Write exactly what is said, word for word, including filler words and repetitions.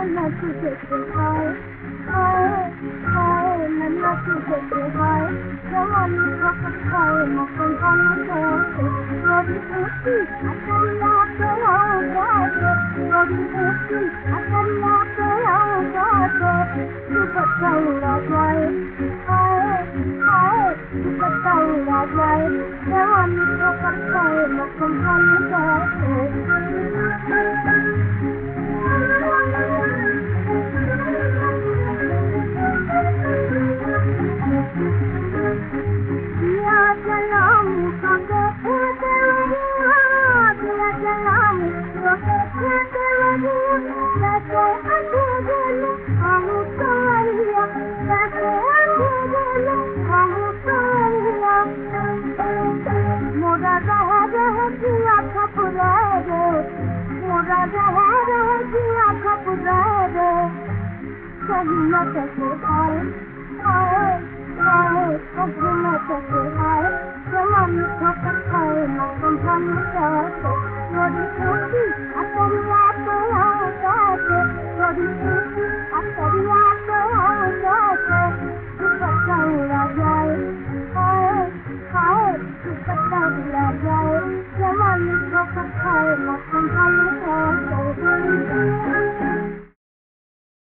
नन्ना तुझे के हाय हाय हाय नन्ना तुझे के हाय जवानी ठोकर खाए मौसम हम कैसे रोटी पूछी अकरिया पे आऊंगा तो रोटी पूछी अकरिया पे आऊंगा तो तू बताऊंगा जाए हाय हाय तू बताऊंगा जाए जवानी ठोकर खाए मौसम हम कैसे कैसे आए आए आए कभी न कैसे आए जवानी ठोकर खाए मौसम हम कैसे रोटी पूछी अकरिया पे आऊंगा